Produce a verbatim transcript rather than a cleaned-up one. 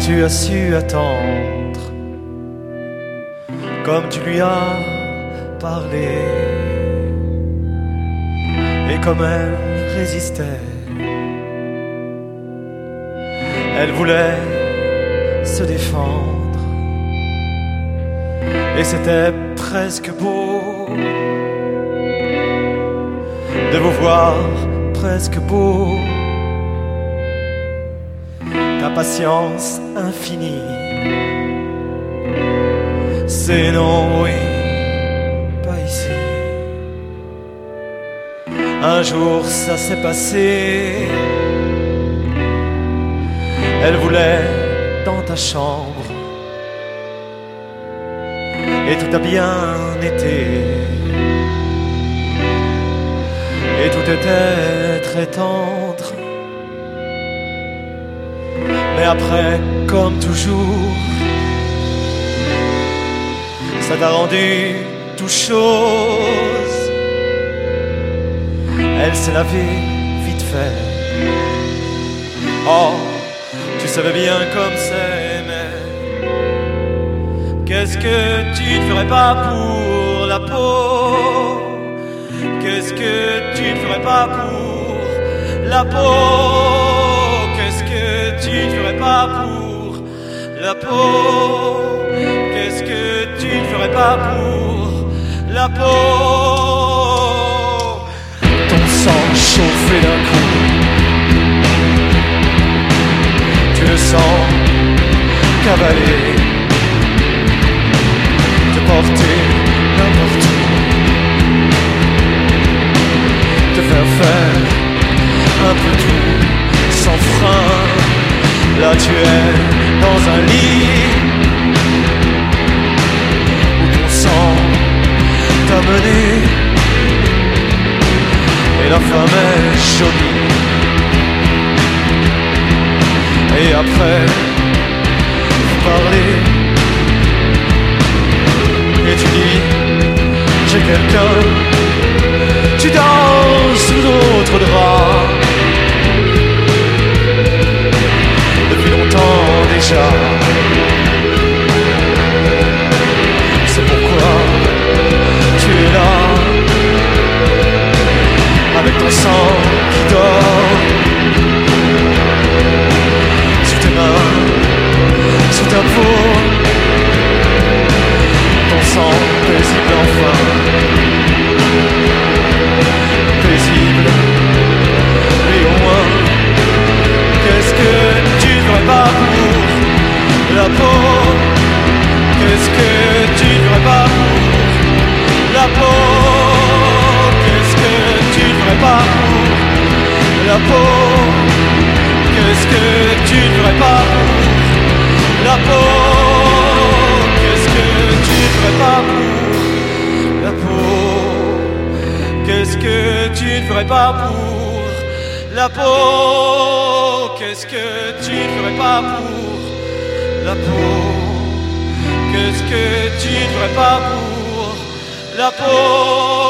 tu as su attendre, comme tu lui as parlé, et comme elle résistait. Elle voulait se défendre, et c'était presque beau de vous voir, presque beau. Ta patience infinie, c'est non, oui, pas ici. Un jour ça s'est passé, elle voulait dans ta chambre, et tout a bien été, et tout était très tendre. Mais après, comme toujours, ça t'a rendu tout chose. Elle s'est lavée vite fait. Oh, tu savais bien comme c'est, mais qu'est-ce que tu ne ferais pas pour la peau? Qu'est-ce que tu ne ferais pas pour la peau? Tu ne ferais pas pour la peau? Qu'est-ce que tu ne ferais pas pour la peau? Ton sang chauffé d'un coup, tu le sens cavaler, te porter n'importe où, te faire faire un peu tout sans frein. Là tu es dans un lit où ton sang t'a mené, et la femme est jolie. Et après vous parlez, et tu dis j'ai quelqu'un, tu danses sous d'autres draps. Depuis longtemps déjà, c'est pourquoi tu es là, avec ton sang qui dort sous tes mains, sous ta peau, ton sang paisible enfin, paisible, et au moins, qu'est-ce que tu ne ferais pas pour la peau? Qu'est-ce que tu ne ferais pas pour la peau? Qu'est-ce que tu ne ferais pas pour la peau? Qu'est-ce que tu ne ferais pas pour la peau? Qu'est-ce que tu ne ferais pas pour la peau? Qu'est-ce que tu ne ferais pas pour la peau? Qu'est-ce que tu ne ferais pas pour la peau? Qu'est-ce que tu ne ferais pas pour la peau?